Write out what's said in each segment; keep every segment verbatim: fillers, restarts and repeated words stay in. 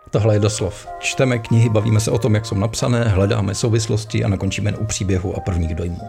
Tohle je doslov. Čteme knihy, bavíme se o tom, jak jsou napsané, hledáme souvislosti a nakončíme u příběhu a prvních dojmů.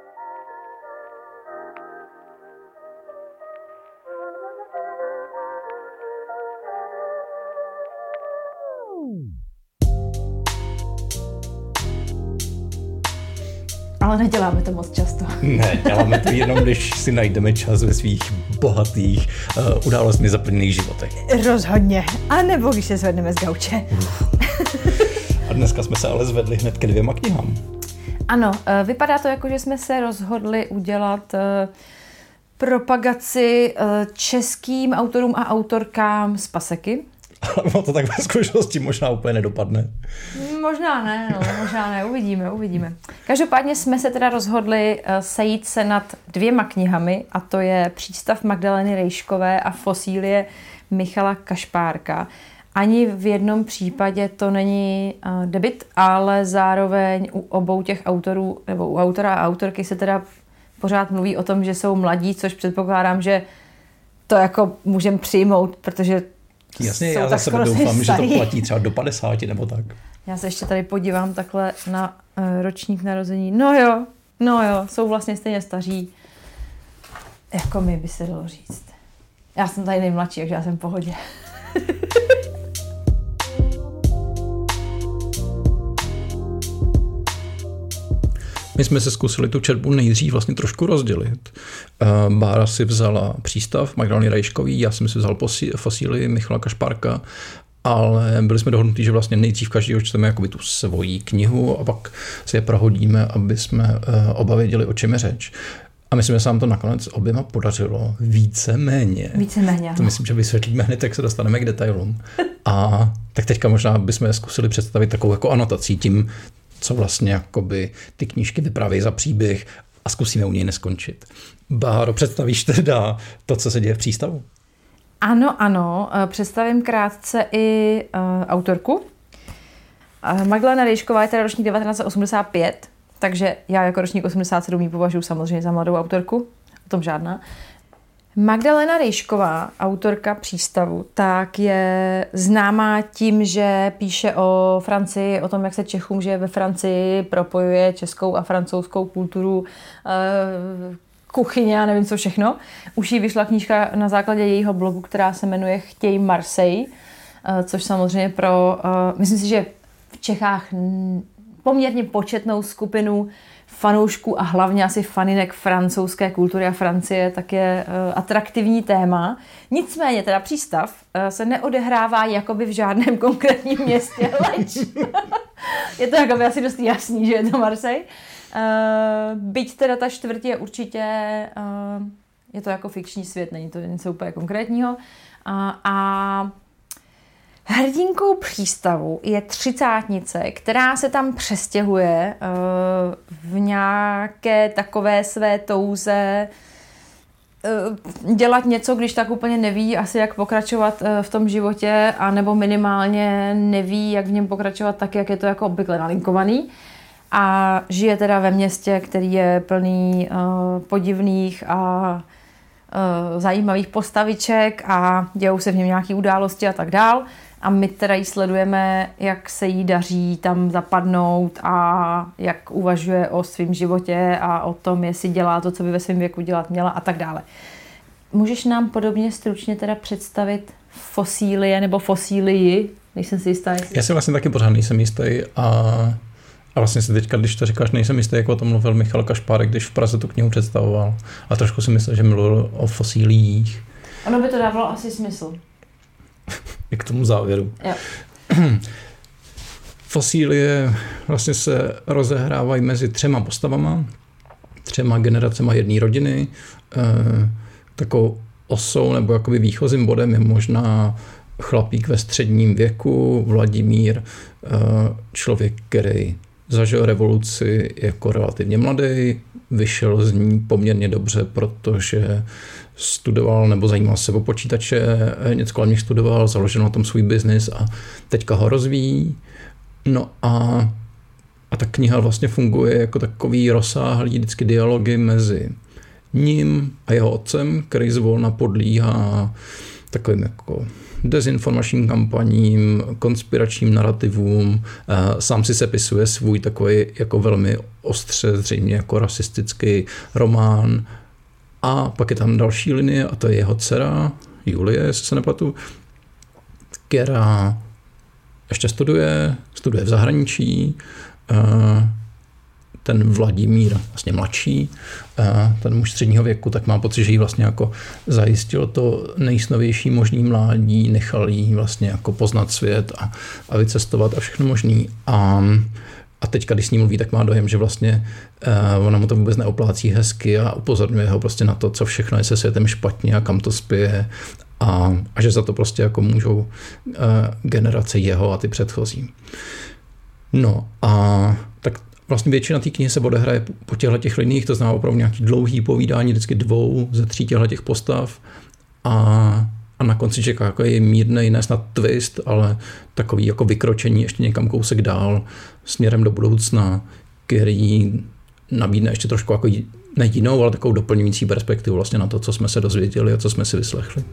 Ale neděláme to moc často. Ne, děláme to jenom, když si najdeme čas ve svých bohatých uh, událostmi zaplněných životech. Rozhodně. A nebo když se zvedneme z gauče. A dneska jsme se ale zvedli hned ke dvěma knihám. Ano, vypadá to jako, že jsme se rozhodli udělat propagaci českým autorům a autorkám z Paseky. Ale to tak ve skutečnosti možná úplně nedopadne. Možná ne, no, možná ne, uvidíme, uvidíme. Každopádně jsme se teda rozhodli sejít se nad dvěma knihami, a to je Přístav Magdaleny Rejškové a Fosílie Michala Kašpárka. Ani v jednom případě to není uh, debut, ale zároveň u obou těch autorů, nebo u autora a autorky se teda pořád mluví o tom, že jsou mladí, což předpokládám, že to jako můžeme přijmout, protože jasně, já za sebe doufám, že to platí třeba do padesáti nebo tak. Já se ještě tady podívám takhle na uh, ročník narození. No jo, no jo, jsou vlastně stejně staří, jako my, by se dalo říct. Já jsem tady nejmladší, takže já jsem v pohodě. My jsme se zkusili tu četbu nejdřív vlastně trošku rozdělit. Bára si vzala Přístav Magdaleny Rejškový, já jsem si vzal Fosílii Michala Kašpárka, ale byli jsme dohodnutí, že vlastně nejdřív každý čteme jakoby tu svoji knihu a pak si je prohodíme, aby jsme oba věděli, o čem je řeč. A myslím, že se nám to nakonec oběma podařilo víceméně. Víceméně. To myslím, že vysvětlíme hned, jak se dostaneme k detailům. A tak teďka možná bychom zkusili představit takovou jako anotací tím, co vlastně jakoby ty knížky vyprávějí za příběh a zkusíme u něj neskončit. Báro, představíš teda to, co se děje v Přístavu? Ano, ano. Představím krátce i uh, autorku. Uh, Magdalena Rejšková je teda ročník devatenáct set osmdesát pět, takže já jako ročník osmdesát sedm ji považuji samozřejmě za mladou autorku. O tom žádná. Magdalena Rejšková, autorka Přístavu, tak je známá tím, že píše o Francii, o tom, jak se Čechům žije ve Francii, propojuje českou a francouzskou kulturu, kuchyně a nevím co všechno. Už jí vyšla knížka na základě jejího blogu, která se jmenuje Chtěj Marseille, což samozřejmě pro, myslím si, že v Čechách poměrně početnou skupinu fanoušků a hlavně asi faninek francouzské kultury a Francie, tak je uh, atraktivní téma. Nicméně teda Přístav uh, se neodehrává jakoby v žádném konkrétním městě, leč. Je to jakoby asi dost jasný, že je to Marseille. Uh, byť teda ta čtvrť je určitě, uh, je to jako fikční svět, není to něco úplně konkrétního. Uh, a hrdinkou Přístavu je třicátnice, která se tam přestěhuje uh, v nějaké takové své touze uh, dělat něco, když tak úplně neví asi, jak pokračovat uh, v tom životě, anebo minimálně neví, jak v něm pokračovat tak, jak je to jako obvykle nalinkovaný. A žije teda ve městě, který je plný uh, podivných a uh, zajímavých postaviček a dějou se v něm nějaké události a tak dál. A my teda jí sledujeme, jak se jí daří tam zapadnout a jak uvažuje o svém životě a o tom, jestli dělá to, co by ve svém věku dělat měla a tak dále. Můžeš nám podobně stručně teda představit Fosílie nebo Fosílii? Nejsem si jistá. Jestli... Já si vlastně taky pořád nejsem jistý a, a vlastně si teďka, když to říkáš, nejsem jistý, jako o tom mluvil Michal Kašpárek, když v Praze tu knihu představoval. A trošku si myslel, že mluvil o fosíliích. Ono by to dávalo asi smysl. I k tomu závěru. Jo. Fosílie vlastně se rozehrávají mezi třema postavama, třema generacema jedné rodiny. E, takovou osou nebo jakoby výchozím bodem je možná chlapík ve středním věku, Vladimír, e, člověk, který zažil revoluci jako relativně mladý, vyšel z ní poměrně dobře, protože studoval nebo zajímal se o počítače, něco kolem nich studoval, založil na tom svůj biznis a teďka ho rozvíjí. No a, a ta kniha vlastně funguje jako takový rozsáhlý vždycky dialogy mezi ním a jeho otcem, který zvolna podlíhá takovým jako dezinformačním kampaním, konspiračním narrativům. Sám si sepisuje svůj takový jako velmi ostře, zřejmě jako rasistický román. A pak je tam další linie a to je jeho dcera, Julie, jestli se nepletu, která ještě studuje, studuje v zahraničí. Ten Vladimír, vlastně mladší, ten muž středního věku, tak mám pocit, že jí vlastně jako zajistil to nejsnovější možný mládí, nechal jí vlastně jako poznat svět a, a vycestovat a všechno možný. A, a teďka, když s ní mluví, tak má dojem, že vlastně uh, ona mu to vůbec neoplácí hezky a upozorňuje ho prostě na to, co všechno je se světem špatně a kam to spěje. A, a že za to prostě jako můžou uh, generace jeho a ty předchozí. No a tak vlastně většina té knihy se odehraje po těchto těch liniích, to znamená opravdu nějaký dlouhý povídání, vždycky dvou ze tří těchto těch postav a, a na konci čeká jako je mírnej, ne snad twist, ale takový jako vykročení ještě někam kousek dál směrem do budoucna, který nabídne ještě trošku jako ne jinou, ale takovou doplňující perspektivu vlastně na to, co jsme se dozvěděli a co jsme si vyslechli.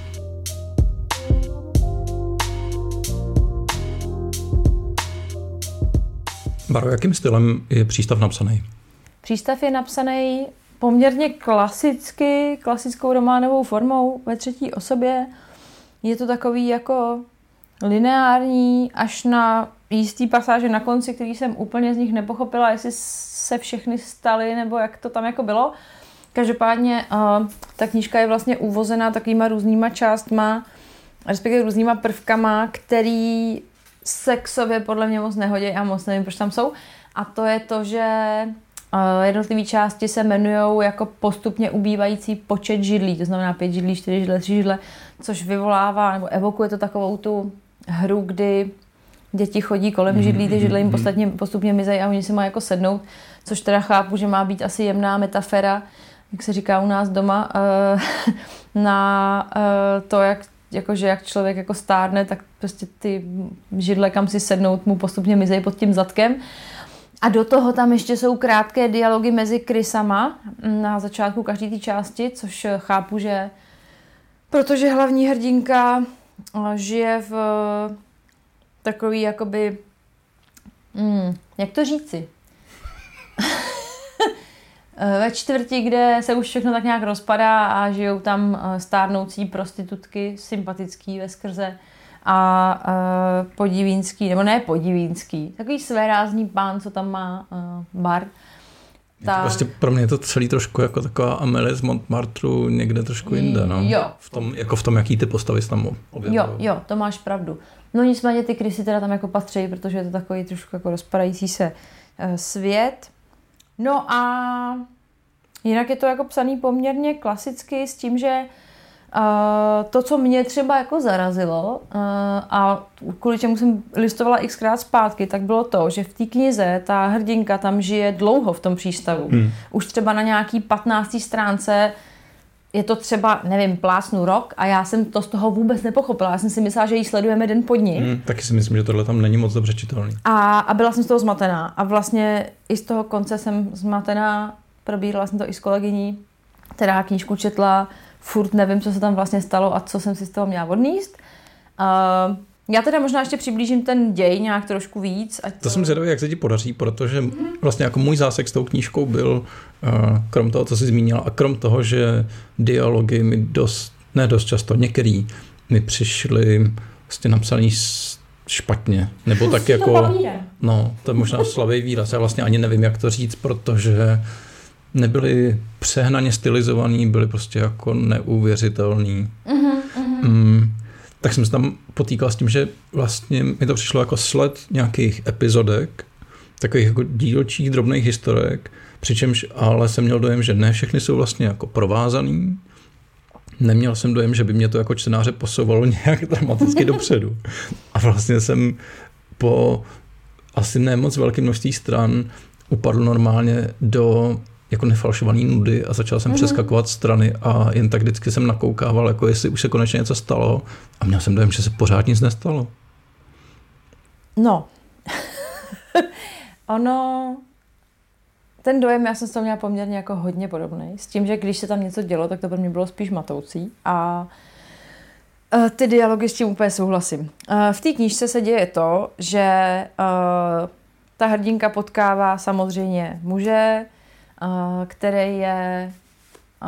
Baro, jakým stylem je Přístav napsaný? Přístav je napsaný poměrně klasicky, klasickou románovou formou ve třetí osobě. Je to takový jako lineární až na jistý pasáže na konci, který jsem úplně z nich nepochopila, jestli se všechny staly nebo jak to tam jako bylo. Každopádně uh, ta knížka je vlastně uvozená takovýma různýma částma, respektive různýma prvkama, který se k sobě podle mě moc nehodí a moc nevím, proč tam jsou. A to je to, že jednotlivé části se jmenujou jako postupně ubývající počet židlí, to znamená pět židlí, čtyři židle, tři židle, což vyvolává nebo evokuje to takovou tu hru, kdy děti chodí kolem židlí, ty židle jim postupně, postupně mizejí a oni si mají jako sednout, což teda chápu, že má být asi jemná metafora, jak se říká u nás doma, na to, jak jakože jak člověk jako stárne, tak prostě ty židle, kam si sednout, mu postupně mizejí pod tím zadkem. A do toho tam ještě jsou krátké dialogy mezi krysama na začátku každé té části, což chápu, že protože hlavní hrdinka žije v takový jakoby, hmm, jak to říci, ve čtvrti, kde se už všechno tak nějak rozpadá a žijou tam stárnoucí prostitutky, sympatický veskrze a uh, podivínský, nebo ne podivínský, takový svérázný pán, co tam má uh, bar. Ta... Vlastně pro mě je to celý trošku jako taková Amélie z Montmartru někde trošku jinde, no. Jo. V tom, jako v tom, jaký ty postavy se tam objevují. Jo, jo, to máš pravdu. No nicméně ty krysy teda tam jako patří, protože je to takový trošku jako rozpadající se uh, svět. No a jinak je to jako psaný poměrně klasicky s tím, že uh, to, co mě třeba jako zarazilo uh, a kvůli čemu jsem listovala xkrát zpátky, tak bylo to, že v té knize ta hrdinka tam žije dlouho v tom přístavu. Hmm. Už třeba na nějaký patnácté stránce je to třeba, nevím, plásnu rok a já jsem to z toho vůbec nepochopila. Já jsem si myslela, že ji sledujeme den pod ní. Hmm, taky si myslím, že tohle tam není moc dobře čitelný. A, a byla jsem z toho zmatená. A vlastně i z toho konce jsem zmatená. Probírala jsem to i s kolegyní, která knížku četla. Furt nevím, co se tam vlastně stalo a co jsem si z toho měla odníst. Uh, já teda možná ještě přiblížím ten děj nějak trošku víc. Ať to... to jsem zvědavý, jak se ti podaří, protože vlastně jako můj zásek s tou knížkou byl, uh, krom toho, co jsi zmínila, a krom toho, že dialogy mi dost, ne dost často, některý mi přišly vlastně napsaný špatně, nebo tak jako, no, to je možná slabý výraz, já vlastně ani nevím, jak to říct, protože nebyli přehnaně stylizovaný, byli prostě jako neuvěřitelný. Mm-hmm, mm-hmm. Mm, tak jsem se tam potýkal s tím, že vlastně mi to přišlo jako sled nějakých epizodek, takových jako dílčích drobných historek, přičemž ale jsem měl dojem, že ne všechny jsou vlastně jako provázaný. Neměl jsem dojem, že by mě to jako čtenáře posouvalo nějak dramaticky dopředu. A vlastně jsem po asi ne moc velkém množství stran upadl normálně do jako nefalšovaný nudy a začal jsem mm-hmm. přeskakovat strany a jen tak vždycky jsem nakoukával, jako jestli už se konečně něco stalo a měl jsem dojem, že se pořád nic nestalo. No. ono, ten dojem, já jsem s toho měla poměrně jako hodně podobný, s tím, že když se tam něco dělo, tak to pro mě bylo spíš matoucí a Uh, ty dialogy s tím úplně souhlasím. Uh, v té knížce se děje to, že uh, ta hrdinka potkává samozřejmě muže, uh, který je uh,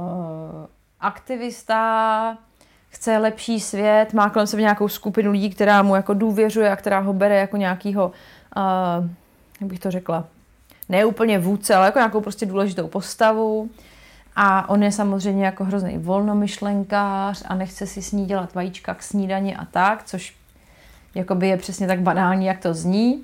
aktivista, chce lepší svět, má kolem sebe nějakou skupinu lidí, která mu jako důvěřuje a která ho bere jako nějakýho, uh, jak bych to řekla, ne úplně vůdce, ale jako nějakou prostě důležitou postavu. A on je samozřejmě jako hrozný volnomyšlenkář a nechce si s ní dělat vajíčka k snídani a tak, což jakoby je přesně tak banální, jak to zní.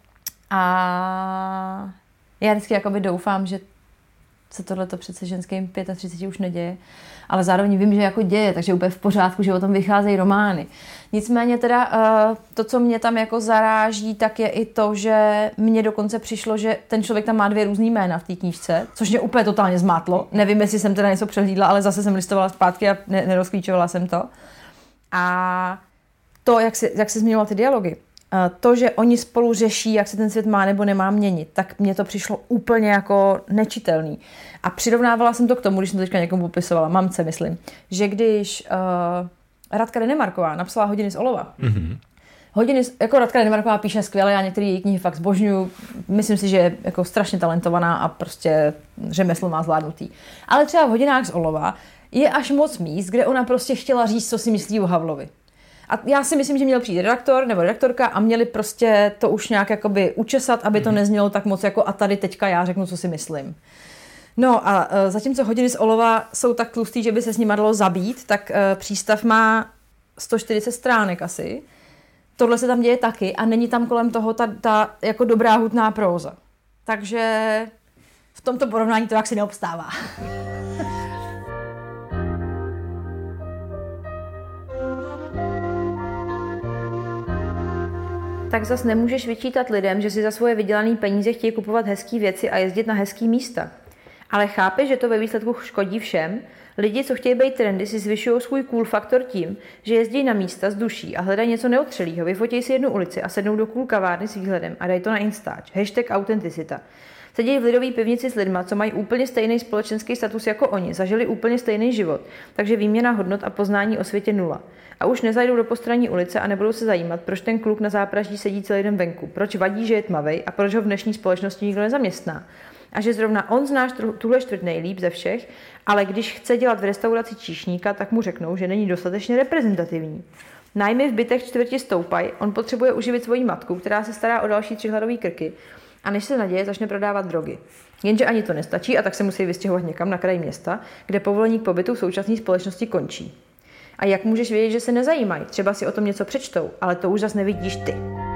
A já vždycky jakoby doufám, že se tohleto přece ženským třiceti pěti už neděje, ale zároveň vím, že jako děje, takže úplně v pořádku, že o tom vycházejí romány. Nicméně teda to, co mě tam jako zaráží, tak je i to, že mně dokonce přišlo, že ten člověk tam má dvě různý jména v té knížce, což mě úplně totálně zmátlo. Nevím, jestli jsem teda něco přehlídla, ale zase jsem listovala zpátky a nerozklíčovala jsem to. A to, jak jsi, jak jsi zmínila ty dialogy, to, že oni spolu řeší, jak se ten svět má nebo nemá měnit, tak mně to přišlo úplně jako nečitelný. A přirovnávala jsem to k tomu, když jsem to teďka někomu popisovala, mamce myslím, že když uh, Radka Denemarková napsala Hodiny z olova, mm-hmm. Hodiny, jako Radka Denemarková píše skvěle, já některé její knihy fakt zbožňuju, myslím si, že je jako strašně talentovaná a prostě řemeslo má zvládnutý. Ale třeba v Hodinách z olova je až moc míst, kde ona prostě chtěla říct, co si myslí o Havlovi. A já si myslím, že měl přijít redaktor nebo redaktorka a měli prostě to už nějak jakoby učesat, aby to neznělo tak moc jako a tady teďka já řeknu, co si myslím. No a uh, zatímco Hodiny z olova jsou tak tlustý, že by se s nima dalo zabít, tak uh, Přístav má sto čtyřicet stránek asi. Tohle se tam děje taky a není tam kolem toho ta, ta jako dobrá hutná próza. Takže v tomto porovnání to jaksi neobstává. Tak zas nemůžeš vyčítat lidem, že si za svoje vydělané peníze chtějí kupovat hezký věci a jezdit na hezký místa. Ale chápeš, že to ve výsledku škodí všem? Lidi, co chtějí být trendy, si zvyšují svůj cool faktor tím, že jezdí na místa z duší a hledají něco neotřelýho, vyfotějí si jednu ulici a sednou do cool kavárny s výhledem a dají to na Instač. Hashtag autenticita. Sedějí v lidové pivnici s lidma, co mají úplně stejný společenský status jako oni, zažili úplně stejný život, takže výměna hodnot a poznání o světě nula. A už nezajdou do postranní ulice a nebudou se zajímat, proč ten kluk na zápraží sedí celý den venku, proč vadí, že je tmavej a proč ho v dnešní společnosti nikdo nezaměstná. A že zrovna on znáš tuhle čtvrt nejlíp ze všech, ale když chce dělat v restauraci číšníka, tak mu řeknou, že není dostatečně reprezentativní. Nájmy v bytech čtvrti stoupají, on potřebuje uživit svoji matku, která se stará o další tři hladové krky, a než se naděje, začne prodávat drogy. Jenže ani to nestačí a tak se musí vystěhovat někam na kraji města, kde povolení k pobytu v současné společnosti končí. A jak můžeš vědět, že se nezajímají? Třeba si o tom něco přečtou, ale to už zas nevidíš ty.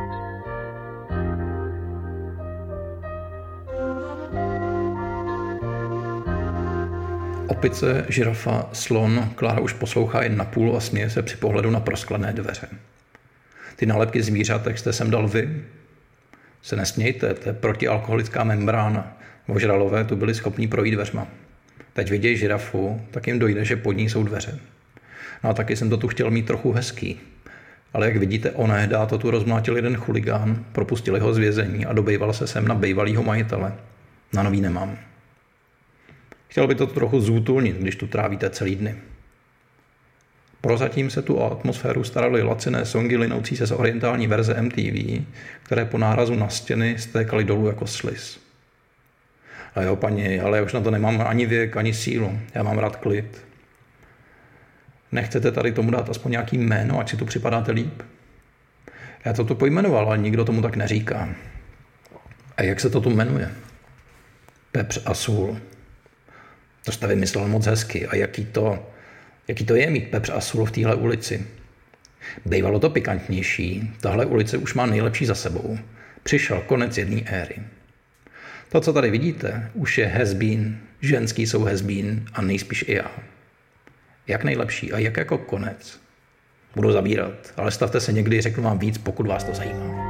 Opice, žirafa, slon, Klára už poslouchá jen napůl a směje se při pohledu na prosklené dveře. Ty nálepky zvířat, jak jste sem dal vy, se nesmějte, to je protialkoholická membrána. Ožralové tu byli schopní projít dveřma. Teď vidějí žirafu, tak jim dojde, že pod ní jsou dveře. No a taky jsem to tu chtěl mít trochu hezký. Ale jak vidíte, onéhdá to tu rozmlátil jeden chuligán, propustili ho z vězení a dobejval se sem na bejvalýho majitele. Na nový nemám. Chtěl by to trochu zútulnit, když tu trávíte celý dny. Prozatím se tu o atmosféru staraly laciné songy linoucí se z orientální verze M T V, které po nárazu na stěny stékaly dolů jako sliz. A jo, paní, ale já už na to nemám ani věk, ani sílu. Já mám rád klid. Nechcete tady tomu dát aspoň nějaký jméno, ať si tu připadáte líp? Já to tu pojmenoval, ale nikdo tomu tak neříká. A jak se to tu jmenuje? Pepř a sůl. To jste vymyslel moc hezky. A jaký to, jaký to je mít pepř a sůl v téhle ulici? Bývalo to pikantnější. Tahle ulice už má nejlepší za sebou. Přišel konec jedné éry. To, co tady vidíte, už je has been, ženský jsou has been a nejspíš i já. Jak nejlepší a jak jako konec? Budu zabírat, ale stavte se někdy, řeknu vám víc, pokud vás to zajímá.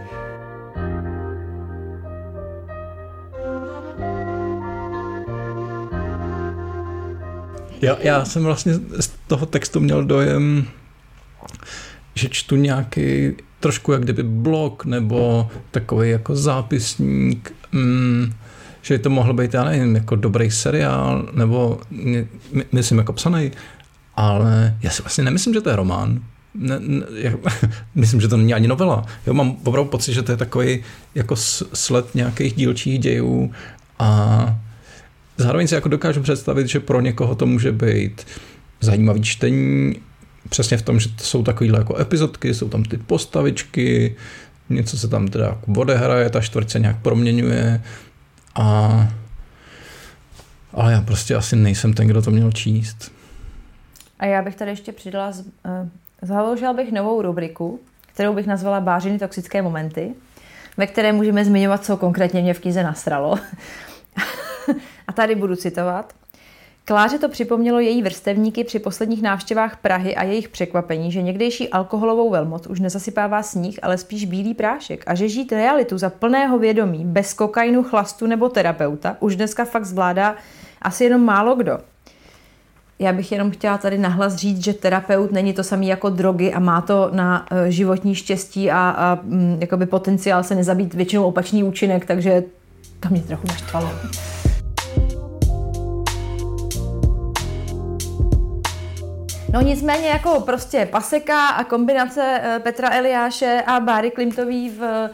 Já, já jsem vlastně z toho textu měl dojem, že čtu nějaký trošku jak kdyby blog nebo takový jako zápisník, mm, že to mohl být, já nevím, jako dobrý seriál nebo my, myslím jako psaný, ale já si vlastně nemyslím, že to je román. Ne, ne, já, myslím, že to není ani novela. Jo, mám opravdu pocit, že to je takový jako sled nějakých dílčích dějů a zároveň si jako dokážu představit, že pro někoho to může být zajímavý čtení, přesně v tom, že to jsou takovýhle jako epizodky, jsou tam ty postavičky, něco se tam teda jako odehraje, ta čtvrť se nějak proměňuje a ale já prostě asi nejsem ten, kdo to měl číst. A já bych tady ještě přidala, z, uh, založila bych novou rubriku, kterou bych nazvala Bářiny toxické momenty, ve které můžeme zmiňovat, co konkrétně mě v knize nasralo. A tady budu citovat. Kláře to připomnělo její vrstevníky při posledních návštěvách Prahy a jejich překvapení, že někdejší alkoholovou velmoc už nezasypává sníh, ale spíš bílý prášek a že žít realitu za plného vědomí, bez kokainu, chlastu nebo terapeuta, už dneska fakt zvládá asi jenom málo kdo. Já bych jenom chtěla tady nahlas říct, že terapeut není to samý jako drogy a má to na životní štěstí a, a jakoby potenciál se nezabít, většinou opačný účinek, takže to mě trochu naštvalo. No nicméně jako prostě Paseka a kombinace Petra Eliáše a Báry Klimtový v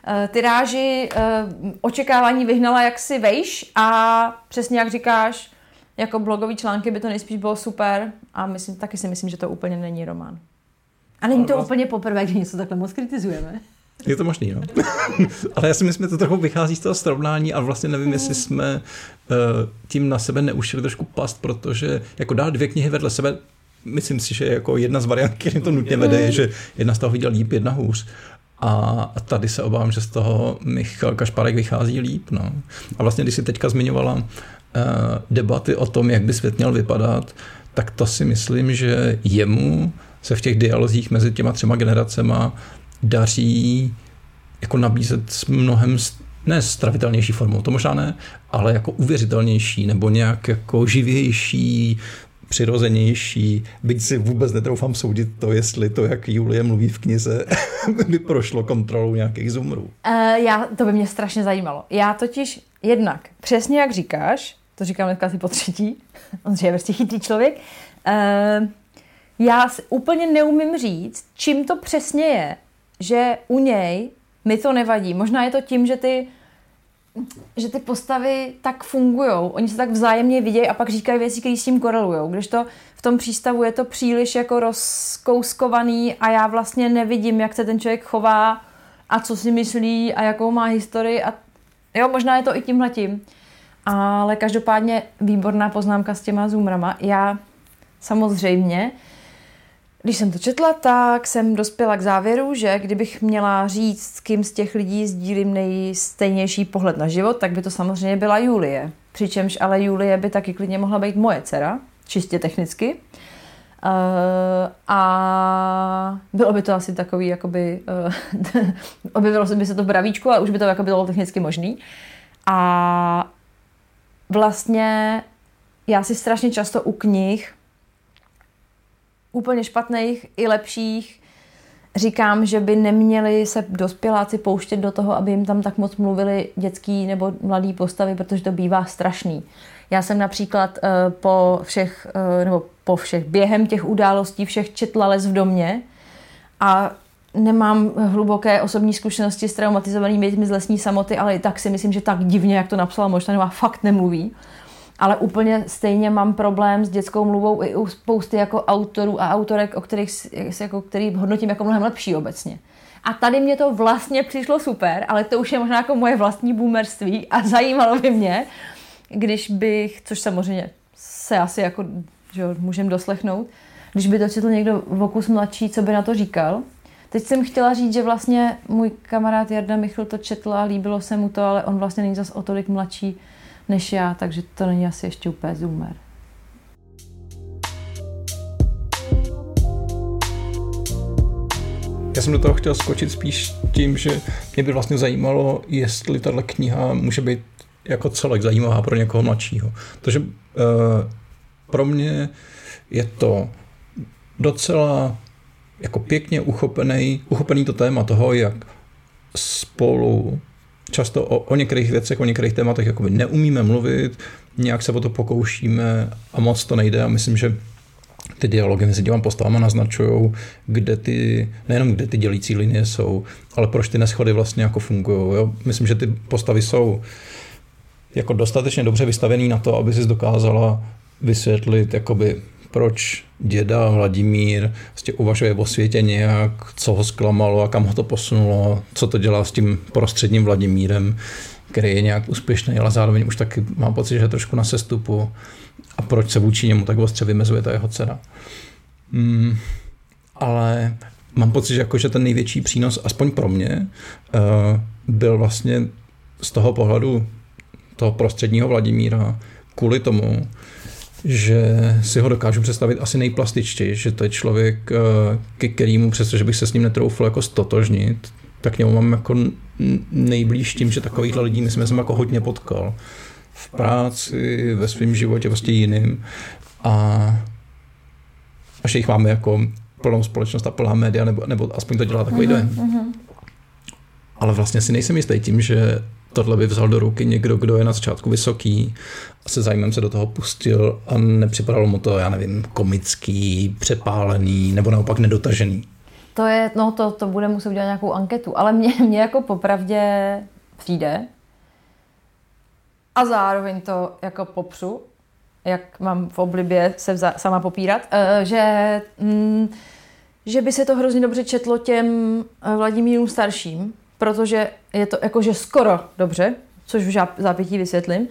tiráži očekávání vyhnala jaksi vejš a přesně jak říkáš, jako blogový články by to nejspíš bylo super a myslím, taky si myslím, že to úplně není román. A není to úplně poprvé, když něco takhle moc kritizujeme. Je to možný, no. Ale já si myslím, že to trochu vychází z toho srovnání a vlastně nevím, jestli jsme uh, tím na sebe neušili trošku past, protože jako dát dvě knihy vedle sebe, myslím si, že jako jedna z variant, který to nutně vede, je, že jedna z toho viděl líp, jedna hůř. A tady se obávám, že z toho Michal Kašpárek vychází líp. No. A vlastně, když si teďka zmiňovala uh, debaty o tom, jak by svět měl vypadat, tak to si myslím, že jemu se v těch dialozích mezi těma třema generacema daří jako nabízet s mnohem ne stravitelnější formou, to možná ne, ale jako uvěřitelnější nebo nějak jako živější, přirozenější, byť si vůbec netroufám soudit to, jestli to, jak Julie mluví v knize, by prošlo kontrolou nějakých zoomrů. Uh, já, to by mě strašně zajímalo. Já totiž jednak, přesně jak říkáš, to říkám dneska asi po třetí, on je prostě chytrý člověk, uh, já úplně neumím říct, čím to přesně je, že u něj mi to nevadí. Možná je to tím, že ty že ty postavy tak fungujou. Oni se tak vzájemně vidějí a pak říkají věci, které s tím korelujou. Když to v tom přístavu je to příliš jako rozkouskovaný a já vlastně nevidím, jak se ten člověk chová a co si myslí a jakou má historii. A jo, možná je to i tímhletím. Ale každopádně výborná poznámka s těma zoomrama. Já samozřejmě, když jsem to četla, tak jsem dospěla k závěru, že kdybych měla říct, s kým z těch lidí sdílím nejstejnější pohled na život, tak by to samozřejmě byla Julie. Přičemž ale Julie by taky klidně mohla být moje dcera, čistě technicky. Uh, a bylo by to asi takový, jakoby, uh, objevilo by se to v bravíčku, ale už by to jako bylo technicky možný. A vlastně já si strašně často u knih úplně špatných i lepších říkám, že by neměli se dospěláci pouštět do toho, aby jim tam tak moc mluvili dětský nebo mladý postavy, protože to bývá strašný. Já jsem například uh, po všech, uh, nebo po všech, během těch událostí všech četla Les v domě a nemám hluboké osobní zkušenosti s traumatizovanými dětmi z lesní samoty, ale i tak si myslím, že tak divně, jak to napsala, možná nemá, fakt nemluví. Ale úplně stejně mám problém s dětskou mluvou i u spousty jako autorů a autorek, o kterých, jako, který hodnotím jako mnohem lepší obecně. A tady mě to vlastně přišlo super, ale to už je možná jako moje vlastní boomerství a zajímalo by mě, když bych, což samozřejmě se asi jako, že můžem doslechnout, když by to četl někdo v okus mladší, co by na to říkal. Teď jsem chtěla říct, že vlastně můj kamarád Jarda Michl to četl a líbilo se mu to, ale on vlastně není zas o tolik mladší než já, takže to není asi ještě úplně zoomer. Já jsem do toho chtěl skočit spíš tím, že mě by vlastně zajímalo, jestli tahle kniha může být jako celek zajímavá pro někoho mladšího. Protože uh, pro mě je to docela jako pěkně uchopený, uchopený to téma toho, jak spolu často o, o některých věcech, o některých tématech jakoby neumíme mluvit, nějak se o to pokoušíme a moc to nejde a myslím, že ty dialogy mezi těma postavama naznačují, kde ty, nejenom kde ty dělící linie jsou, ale proč ty neschody vlastně jako fungují. Myslím, že ty postavy jsou jako dostatečně dobře vystavený na to, aby si dokázala vysvětlit, jakoby, proč děda Vladimír vlastně uvažuje o světě nějak, co ho zklamalo a kam ho to posunulo, co to dělá s tím prostředním Vladimírem, který je nějak úspěšný, ale zároveň už taky mám pocit, že je trošku na sestupu. A proč se vůči němu tak ostře vymezuje ta jeho dcera. Hmm, ale mám pocit, že, jako, že ten největší přínos, aspoň pro mě, uh, byl vlastně z toho pohledu toho prostředního Vladimíra kvůli tomu, že si ho dokážu představit asi nejplastičtěji, že to je člověk, ke kterému, přestože bych se s ním netroufl jako stotožnit, tak němu mám jako nejblíž tím, že takovýchhle lidí myslím, jsem jako hodně potkal. V práci, ve svém životě, prostě jiným. A, a že jich máme jako plnou společnost a plná média, nebo, nebo aspoň to dělá takový dojem. Mm-hmm. Ale vlastně si nejsem jistý tím, že tohle by vzal do ruky někdo, kdo je na začátku vysoký a se zájmem se do toho pustil a nepřipadalo mu to, já nevím, komický, přepálený nebo naopak nedotažený. To je, no to, to bude muset udělat nějakou anketu, ale mě, mě jako popravdě přijde a zároveň to jako popřu, jak mám v oblibě se vza, sama popírat, že, mm, že by se to hrozně dobře četlo těm Vladimírům starším, protože je to jakože skoro dobře, což v zápětí vysvětlím.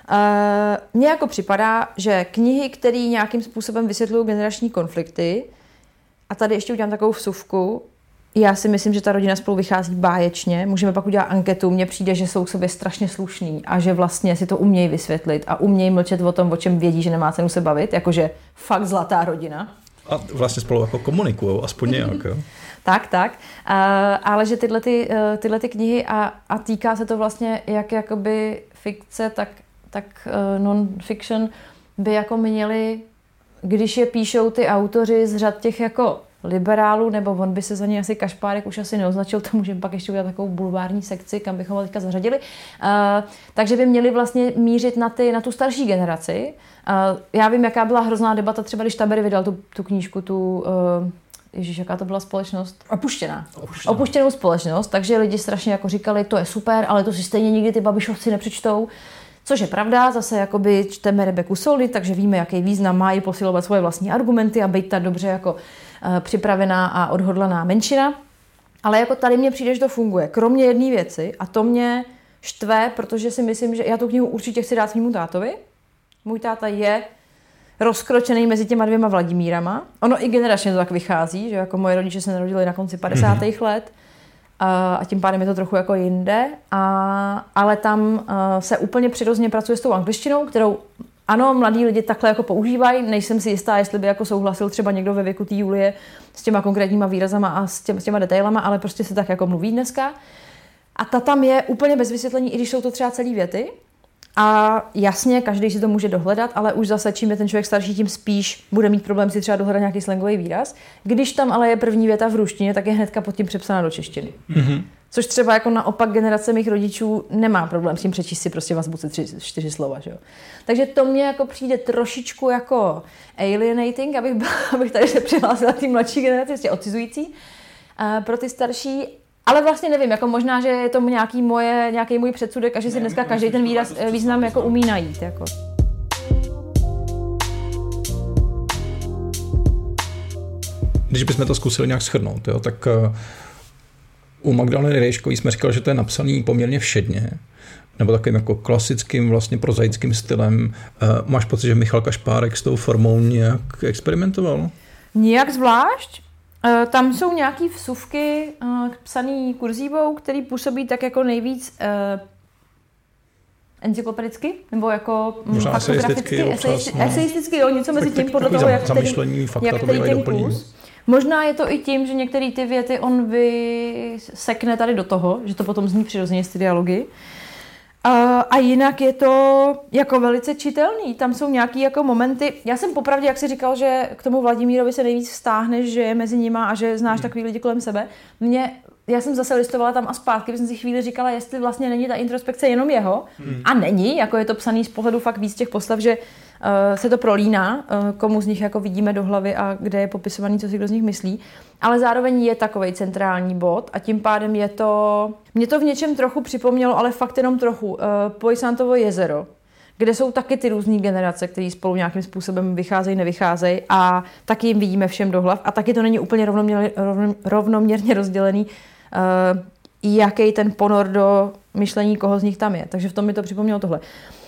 Mně jako připadá, že knihy, které nějakým způsobem vysvětlují generační konflikty, a tady ještě udělám takovou vsuvku, já si myslím, že ta rodina spolu vychází báječně, můžeme pak udělat anketu, mně přijde, že jsou k sobě strašně slušní a že vlastně si to umějí vysvětlit a umějí mlčet o tom, o čem vědí, že nemá cenu se bavit, jakože fakt zlatá rodina. A vlastně spolu jako komunikujou, aspoň nějak, jo? Tak, tak. Uh, ale že tyhle, ty, uh, tyhle ty knihy a, a týká se to vlastně jak jakoby fikce, tak, tak uh, non-fiction by jako měli, když je píšou ty autoři z řad těch jako liberálů, nebo on by se za ně asi Kašpárek už asi neoznačil, to můžeme pak ještě udělat takovou bulvární sekci, kam bychom ho teďka zařadili. Uh, takže by měli vlastně mířit na, ty, na tu starší generaci. Uh, já vím, jaká byla hrozná debata, třeba když Tabery vydal tu, tu knížku, tu... Uh, Ježíš, jaká to byla společnost? Opuštěná. Opuštěná. Opuštěnou společnost, takže lidi strašně jako říkali, to je super, ale to si stejně nikdy ty Babišovci nepřečtou. Což je pravda, zase jakoby čteme Rebeku Solnit, takže víme, jaký význam má i posilovat svoje vlastní argumenty a být ta dobře jako uh, připravená a odhodlaná menšina. Ale jako tady mně přijde, že to funguje. Kromě jedné věci, a to mě štve, protože si myslím, že já tu knihu určitě chci dát svému tátovi. Můj táta je rozkročený mezi těma dvěma Vladimírama. Ono i generačně to tak vychází, že jako moje rodiče se narodili na konci padesátých Mm-hmm. let a, a tím pádem je to trochu jako jinde, a, ale tam a, se úplně přirozeně pracuje s tou angličtinou, kterou ano, mladí lidi takhle jako používají, nejsem si jistá, jestli by jako souhlasil třeba někdo ve věku té Julie s těma konkrétníma výrazama a s, těma, s těma detailama, ale prostě se tak jako mluví dneska. A ta tam je úplně bez vysvětlení, i když jsou to třeba celý věty. A jasně, každý si to může dohledat, ale už zase, čím je ten člověk starší, tím spíš bude mít problém si třeba dohledat nějaký slangový výraz. Když tam ale je první věta v ruštině, tak je hnedka pod tím přepsaná do češtiny. Mm-hmm. Což třeba jako naopak generace mých rodičů nemá problém s tím přečíst si prostě v azbuce tři, čtyři slova. Že jo? Takže to mně jako přijde trošičku jako alienating, abych, abych tady se přihlásila té mladší generaci, prostě odcizující. A pro ty starší, ale vlastně nevím, jako možná, že je to nějaký, moje, nějaký můj předsudek a že si dneska každý ten výraz, význam jako umí najít. Jako. Když bychom to zkusili nějak shrnout, jo, tak u Magdaleny Rejškový jsme říkali, že to je napsaný poměrně všedně, nebo takovým jako klasickým, vlastně prozaickým stylem. Máš pocit, že Michal Kašpárek s tou formou nějak experimentoval? Nijak zvlášť. Tam jsou nějaký vsuvky psaný kurzívou, který působí tak jako nejvíc uh, encyklopedicky, nebo jako faktograficky, eseisticky, jo, něco mezi tím podle toho, jak zamyšlení, fakta, jak tady ten kus. Možná je to i tím, že některé ty věty on vysekne tady do toho, že to potom zní přirozeně z ty dialogy. A, a jinak je to jako velice čitelný. Tam jsou nějaký jako momenty. Já jsem popravdě, jak jsi říkal, že k tomu Vladimírovi se nejvíc vztáhneš, že je mezi nima a že znáš takový lidi kolem sebe. Mě, já jsem zase listovala tam a zpátky, protože jsem si chvíli říkala, jestli vlastně není ta introspekce jenom jeho. Hmm. A není, jako je to psaný z pohledu fakt víc těch postav, že se to prolíná, komu z nich jako vidíme do hlavy a kde je popisovaný, co si kdo z nich myslí. Ale zároveň je takovej centrální bod a tím pádem je to... Mě to v něčem trochu připomnělo, ale fakt jenom trochu. Poisantovo jezero, kde jsou taky ty různé generace, které spolu nějakým způsobem vycházejí, nevycházejí a taky jim vidíme všem do hlav a taky to není úplně rovnoměrně, rovnoměrně rozdělený, uh, jaký ten ponor do myšlení koho z nich tam je. Takže v tom mi to připomnělo tohle.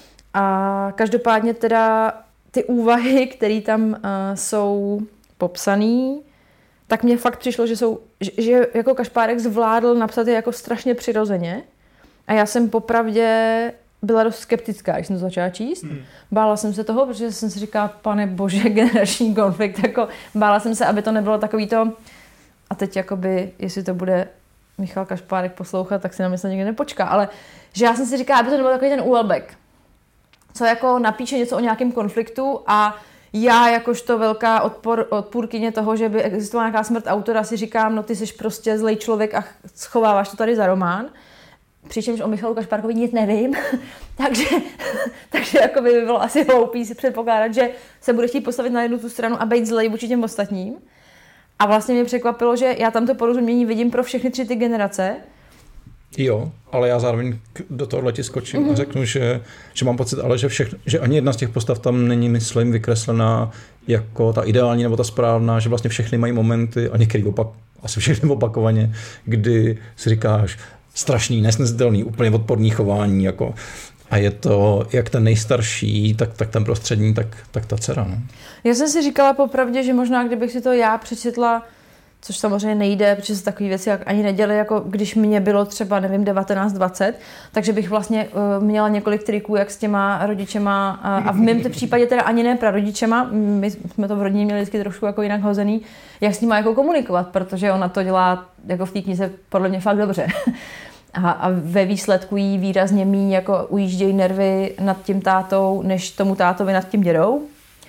A každopádně teda ty úvahy, které tam uh, jsou popsaný, tak mně fakt přišlo, že jsou, že, že jako Kašpárek zvládl napsat je jako strašně přirozeně a já jsem popravdě byla dost skeptická, když jsem to začala číst. Hmm. Bála jsem se toho, protože jsem si říkala, pane bože, generační konflikt, jako bála jsem se, aby to nebylo takový to, a teď jakoby, jestli to bude Michal Kašpárek poslouchat, tak si na mě někde nepočká, ale že já jsem si říkala, aby to nebyl takový ten úlbek, co jako napíše něco o nějakém konfliktu a já jakožto velká odpor, odpůrkyně toho, že by existovala nějaká smrt autora, si říkám, no ty jsi prostě zlej člověk a schováváš to tady za román. Přičemž o Michalu Kašpárkovi nic nevím, takže, takže jako by bylo asi hloupý si předpokládat, že se bude chtít postavit na jednu tu stranu a být zlej vůči těm ostatním. A vlastně mě překvapilo, že já tam to porozumění vidím pro všechny tři ty generace. Jo, ale já zároveň do tohohle ti skočím mm-hmm. a řeknu, že, že mám pocit, ale že, všechny, že ani jedna z těch postav tam není, myslím, vykreslená jako ta ideální nebo ta správná, že vlastně všechny mají momenty, a některý opak, asi všechny opakovaně, kdy si říkáš, strašný, nesnesitelný, úplně odporný chování. Jako. A je to jak ten nejstarší, tak, tak ten prostřední, tak, tak ta dcera. No. Já jsem si říkala popravdě, že možná kdybych si to já přečetla, což samozřejmě nejde, protože se takové věci ani neděly, jako když mě bylo třeba, nevím, devatenáct dvacet, takže bych vlastně uh, měla několik triků, jak s těma rodičema, uh, a v mém případě teda ani ne prarodičema, my jsme to v rodině měli vždycky trošku jako jinak hozený, jak s nima jako komunikovat, protože ona to dělá jako v té knize podle mě fakt dobře. A, a ve výsledku jí výrazně míň jako ujíždějí nervy nad tím tátou, než tomu tátovi nad tím dědou.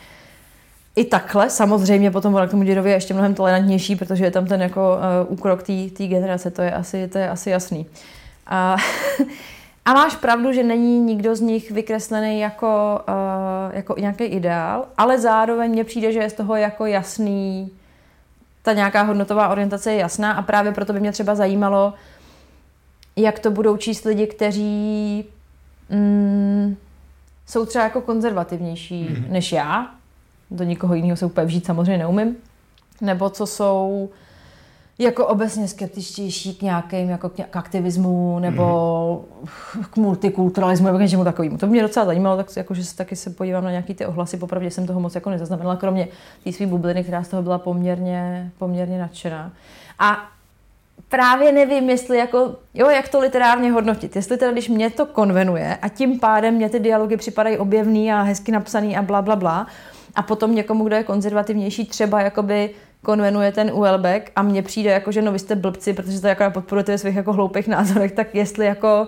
I takhle, samozřejmě potom ona k tomu dědovi je ještě mnohem tolerantnější, protože je tam ten jako uh, úkrok té generace, to je asi, to je asi jasný. A, a máš pravdu, že není nikdo z nich vykreslený jako, uh, jako nějaký ideál, ale zároveň mně přijde, že je z toho jako jasný, ta nějaká hodnotová orientace je jasná a právě proto by mě třeba zajímalo, jak to budou číst lidi, kteří mm, jsou třeba jako konzervativnější mm-hmm. než já. Do nikoho jiného se úplně vžít samozřejmě neumím. Nebo co jsou jako obecně skeptičtější k nějakým jako k aktivismu nebo mm-hmm. k multikulturalismu nebo k něčemu takovému. To by mě docela zajímalo, tak jako, že se taky se podívám na nějaký ty ohlasy. Popravdě jsem toho moc jako nezaznamenala, kromě té svý bubliny, která z toho byla poměrně, poměrně nadšená. A právě nevím, jestli jako, jo, jak to literárně hodnotit. Jestli teda, když mě to konvenuje a tím pádem mě ty dialogy připadají objevný a hezky napsaný a bla, bla, bla. A potom někomu, kdo je konzervativnější, třeba jakoby konvenuje ten Houellebecq a mně přijde jako, že no vy jste blbci, protože to jako podporujete ve svých jako hloupých názorech, tak jestli jako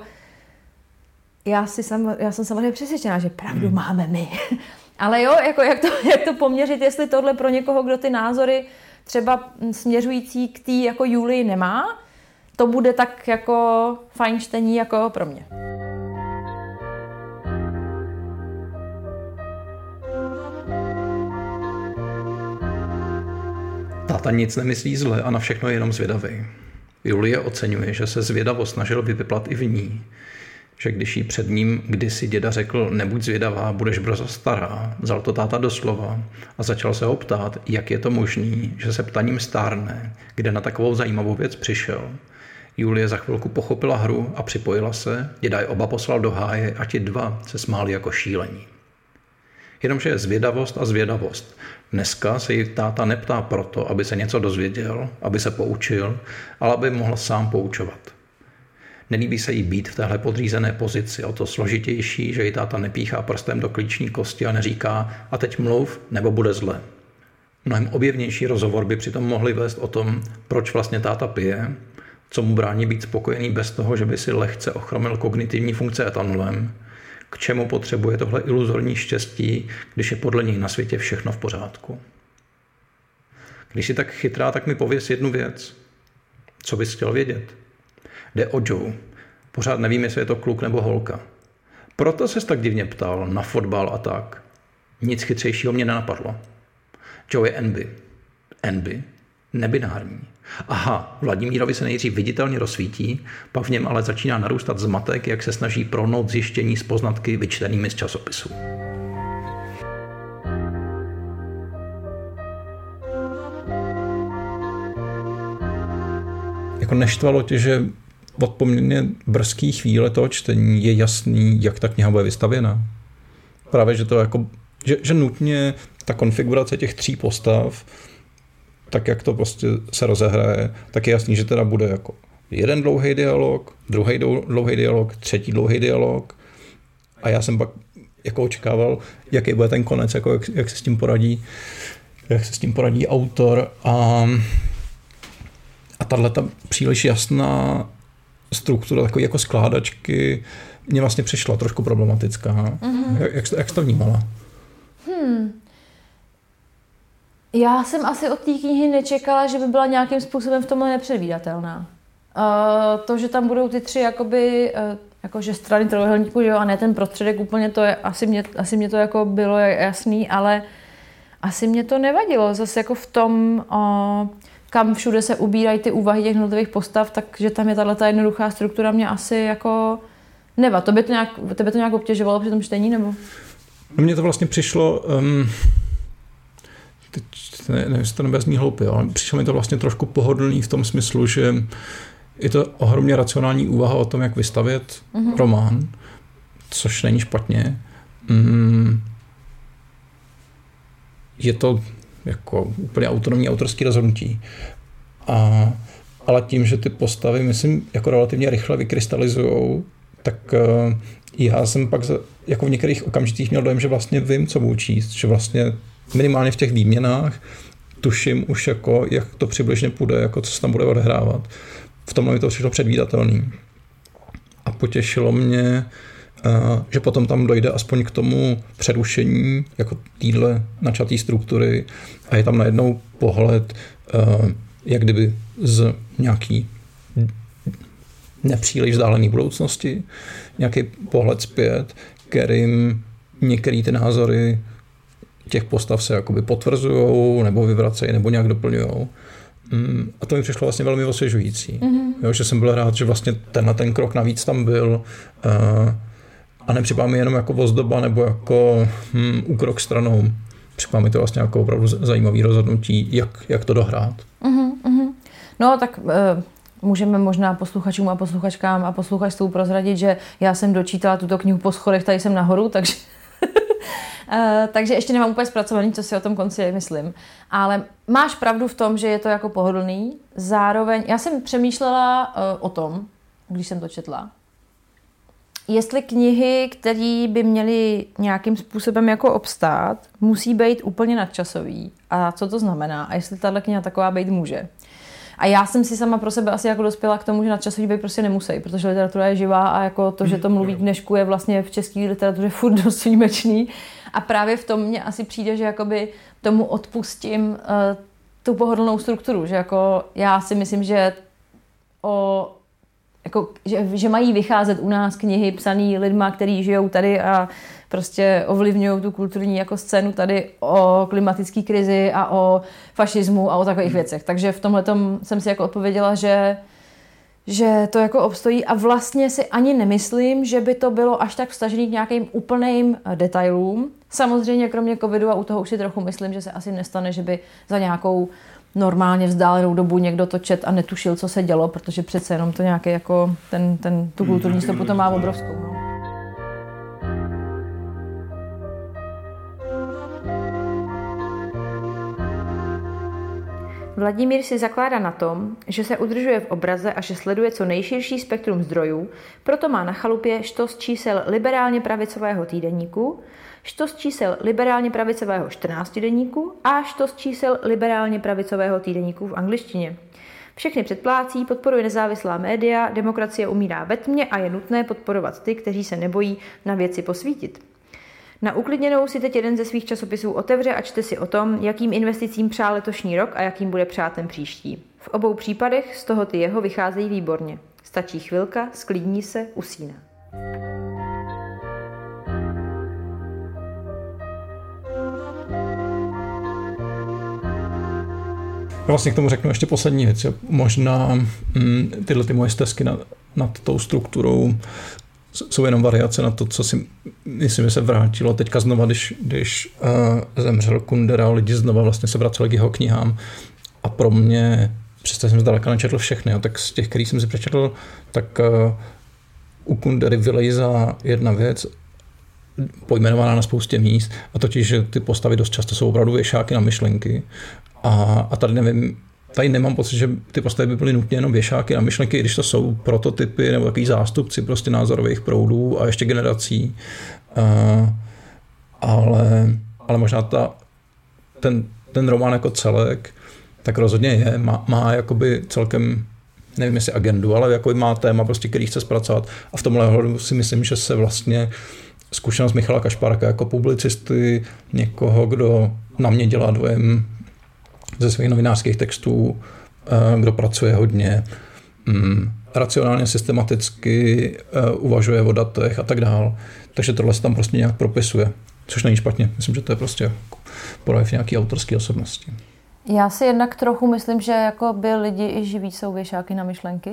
já, si sam, já jsem samozřejmě přesvědčená, že pravdu hmm. máme my. Ale jo, jako jak to, jak to poměřit, jestli tohle pro někoho, kdo ty názory třeba směřující k té jako Julii nemá, to bude tak jako fajn čtení jako pro mě. Táta nic nemyslí zle a na všechno je jenom zvědavý. Julie oceňuje, že se zvědavo snažil vypiplat i v ní. Že když jí před ním kdysi děda řekl nebuď zvědavá, budeš brzo stará, vzal to táta doslova a začal se ho ptát, jak je to možný, že se ptaním stárne, kde na takovou zajímavou věc přišel. Julie za chvilku pochopila hru a připojila se, děda je oba poslal do háje a ti dva se smáli jako šílení. Jenomže je zvědavost a zvědavost. Dneska se jí táta neptá proto, aby se něco dozvěděl, aby se poučil, ale aby mohl sám poučovat. Nelíbí se jí být v téhle podřízené pozici, o to složitější, že jí táta nepíchá prstem do klíční kosti a neříká a teď mluv, nebo bude zle. Mnohem objevnější rozhovor by přitom mohli vést o tom, proč vlastně táta pije, co mu brání být spokojený bez toho, že by si lehce ochromil kognitivní funkce etanolem, k čemu potřebuje tohle iluzorní štěstí, když je podle něj na světě všechno v pořádku. Když jsi tak chytrá, tak mi pověz jednu věc. Co bys chtěl vědět? Jde o Joe. Pořád nevím, jestli je to kluk nebo holka. Proto ses tak divně ptal na fotbal a tak. Nic chytřejšího mě nenapadlo. Joe je N B. N B? Nebinární. Aha, Vladimírovi se nejdřív viditelně rozsvítí, pak v něm ale začíná narůstat zmatek, jak se snaží prohnout zjištění z poznatky vyčtenými z časopisu. Jako neštvalo tě, že od poměrně brzké chvíle toho čtení je jasný, jak ta kniha bude vystavěna? Právě, že to jako, že, že nutně ta konfigurace těch tří postav, tak jak to prostě se rozehraje, tak je jasný, že teda bude jako jeden dlouhý dialog, druhý dlouhý dialog, třetí dlouhý dialog a já jsem pak jako očekával, jaký bude ten konec, jako jak, jak se s tím poradí, jak se s tím poradí autor a, a tato příliš jasná struktura takový jako skládačky mě vlastně přišla trošku problematická. Mm-hmm. Jak, jak, jak jsi to vnímala? Hmm. Já jsem asi od té knihy nečekala, že by byla nějakým způsobem v tomhle nepředvídatelná. Uh, to, že tam budou ty tři jakoby, uh, jakože strany trojuhelníku, jo, a ne ten prostředek úplně, to je, asi mě, asi mě to jako bylo jasný, ale asi mě to nevadilo. Zase jako v tom, uh, kam všude se ubírají ty úvahy těch jednotlivých postav, takže tam je tato jednoduchá struktura, mě asi jako nevadí. Tebe to nějak, tebe to nějak obtěžovalo při tom čtení, nebo? No mně to vlastně přišlo, um, teď ne, nevím, jestli to nebezní hloupě, ale přišlo mi to vlastně trošku pohodlný v tom smyslu, že je to ohromně racionální úvaha o tom, jak vystavět mm-hmm. román, což není špatně. Um, je to jako úplně autonomní autorský rozhodnutí. A, ale tím, že ty postavy, myslím, jako relativně rychle vykrystalizujou, tak uh, já jsem pak za, jako v některých okamžitých měl dojem, že vlastně vím, co budu číst, že vlastně minimálně v těch výměnách tuším už jako, jak to přibližně půjde, jako co se tam bude odehrávat. V tomhle mi to přišlo předvídatelný. A potěšilo mě, uh, že potom tam dojde aspoň k tomu přerušení jako týhle načatý struktury a je tam najednou pohled, uh, jak kdyby z nějaký nepříliš vzdálený budoucnosti, nějaký pohled zpět, kterým některé ty názory těch postav se jakoby potvrzujou nebo vyvracejí nebo nějak doplňujou. A to mi přišlo vlastně velmi osvěžující. Mm-hmm. Jo, že jsem byl rád, že vlastně tenhle ten krok navíc tam byl uh, a nepřipadá mi jenom jako ozdoba nebo jako hm, úkrok stranou. Připadá mi to vlastně jako opravdu zajímavý rozhodnutí, jak, jak to dohrát. Mm-hmm. No tak uh, můžeme možná posluchačům a posluchačkám a posluchačstvu prozradit, že já jsem dočítala tuto knihu po schodech, tady jsem nahoru, takže Uh, takže ještě nemám úplně zpracovaný, co si o tom konci myslím. Ale máš pravdu v tom, že je to jako pohodlný. Zároveň, já jsem přemýšlela uh, o tom, když jsem to četla, jestli knihy, které by měly nějakým způsobem jako obstát, musí být úplně nadčasový. A co to znamená? A jestli tahle kniha taková být může. A já jsem si sama pro sebe asi jako dospěla k tomu, že nadčasový být prostě nemusí, protože literatura je živá a jako to, že to mluví k dnešku, je vlastně v české literatuře furt dost výjimečný. A právě v tom mně asi přijde, že jakoby tomu odpustím uh, tu pohodlnou strukturu, že jako já si myslím, že o jako, že, že mají vycházet u nás knihy psané lidma, kteří žijou tady a prostě ovlivňují tu kulturní jako scénu tady o klimatické krizi a o fašismu a o takových věcech. Takže v tomhletom jsem si jako odpověděla, že, že to jako obstojí a vlastně si ani nemyslím, že by to bylo až tak vztažený k nějakým úplným detailům. Samozřejmě kromě covidu a u toho už si trochu myslím, že se asi nestane, že by za nějakou normálně vzdálenou dobu někdo to čet a netušil, co se dělo, protože přece jenom to nějaký jako ten, ten, tu kulturní stopu to má obrovskou. No. Vladimír si zakládá na tom, že se udržuje v obraze a že sleduje co nejširší spektrum zdrojů, proto má na chalupě štos čísel liberálně pravicového týdeníku, štos čísel liberálně pravicového čtrnáctidenníku a štos čísel liberálně pravicového týdeníku v angličtině. Všechny předplácí, podporuje nezávislá média, demokracie umírá ve tmě a je nutné podporovat ty, kteří se nebojí na věci posvítit. Na uklidněnou si teď jeden ze svých časopisů otevře a čte si o tom, jakým investicím přá letošní rok a jakým bude přát ten příští. V obou případech z toho ty jeho vycházejí výborně. Stačí chvilka, sklidní se, usíná. Já vlastně k tomu řeknu ještě poslední věc. Možná mm, tyhle ty moje stezky nad, nad tou strukturou jsou jenom variace na to, co si myslím, že se vrátilo. Teďka znova, když, když uh, zemřel Kundera, lidi znova vlastně se vraceli k jeho knihám a pro mě, přestože jsem zdaleka nečetl všechny, a tak z těch, který jsem si přečetl, tak uh, u Kundery vylejzá jedna věc, pojmenovaná na spoustě míst, a totiž, že ty postavy dost často jsou opravdu věšáky na myšlenky. A, a tady nevím, tady nemám pocit, že ty postavy by byly nutně jenom věšáky na myšlenky, když to jsou prototypy nebo takový zástupci prostě názorových proudů a ještě generací. Uh, ale, ale možná ta, ten, ten román jako celek tak rozhodně je, má, má jakoby celkem, nevím jestli agendu, ale jakoby má téma, prostě, který chce zpracovat. A v tomhle hledu si myslím, že se vlastně zkušenost Michala Kašpárka jako publicisty, někoho, kdo na mě dělá dojem ze svých novinářských textů, kdo pracuje hodně, racionálně, systematicky uvažuje o datech a tak dál. Takže tohle se tam prostě nějak propisuje, což není špatně. Myslím, že to je prostě projev nějaký autorské osobnosti. Já si jednak trochu myslím, že jako by lidi i živí jsou věšáky na myšlenky.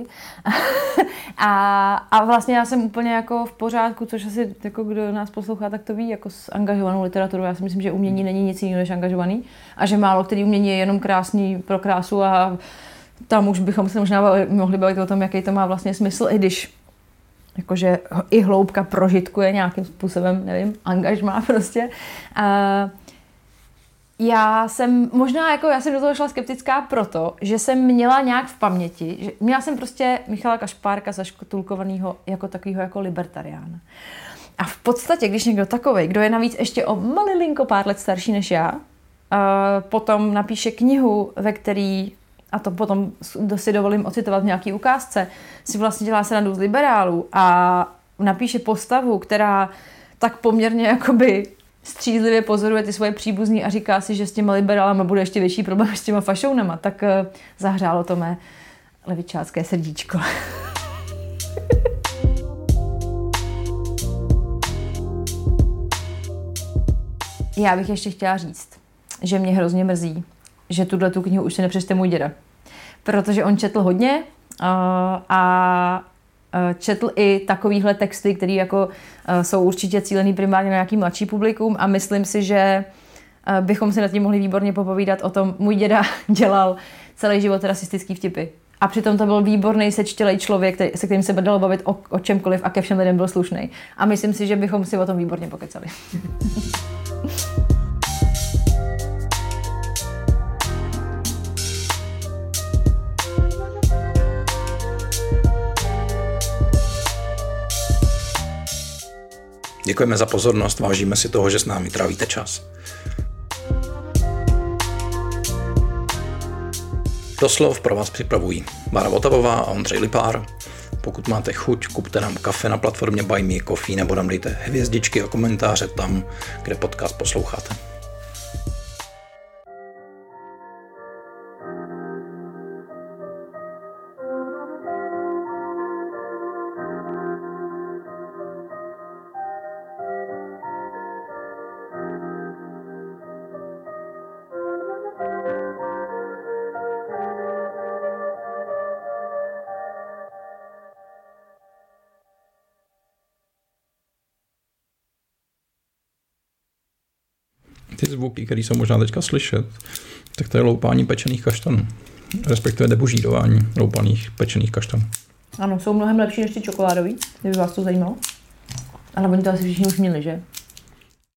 a, a vlastně já jsem úplně jako v pořádku, což asi jako kdo nás poslouchá, tak to ví, jako s angažovanou literaturou. Já si myslím, že umění není nic jiného než angažovaný a že málo který umění je jenom krásný pro krásu a tam už bychom se možná mohli bavit o tom, jaký to má vlastně smysl, i když jakože i hloubka prožitkuje nějakým způsobem, nevím, angažmá prostě. A Já jsem možná jako, já jsem do toho šla skeptická proto, že jsem měla nějak v paměti, že měla jsem prostě Michala Kašpárka zaškatulkovanýho jako takovýho jako libertariána. A v podstatě, když někdo takovej, kdo je navíc ještě o malilinko pár let starší než já, potom napíše knihu, ve který, a to potom si dovolím ocitovat v nějaký ukázce, si vlastně dělá srandu z liberálů a napíše postavu, která tak poměrně jakoby střízlivě pozoruje ty svoje příbuzní a říká si, že s těma liberálama bude ještě větší problém s těma fašounama, tak uh, zahřálo to mé levičácké srdíčko. Já bych ještě chtěla říct, že mě hrozně mrzí, že tuhle tu knihu už si nepřečte můj děda. Protože on četl hodně uh, a četl i takovýhle texty, které jako jsou určitě cílený primárně na nějaký mladší publikum a myslím si, že bychom si nad tím mohli výborně popovídat o tom. Můj děda dělal celý život rasistický vtipy. A přitom to byl výborný sečtělej člověk, který, se kterým se dalo bavit o, o čemkoliv a ke všem lidem byl slušný. A myslím si, že bychom si o tom výborně pokecali. Děkujeme za pozornost, vážíme si toho, že s námi trávíte čas. Doslov pro vás připravují Bára Votavová a Ondřej Lipár. Pokud máte chuť, kupte nám kafe na platformě Buy Me Coffee nebo nám dejte hvězdičky a komentáře tam, kde podcast posloucháte. Ty zvuky, které jsou možná teďka slyšet, tak to je loupání pečených kaštanů. Respektive debužírování loupaných pečených kaštanů. Ano, jsou mnohem lepší než ty čokoládový, kdyby vás to zajímalo. Ale oni to asi všichni už měli, že?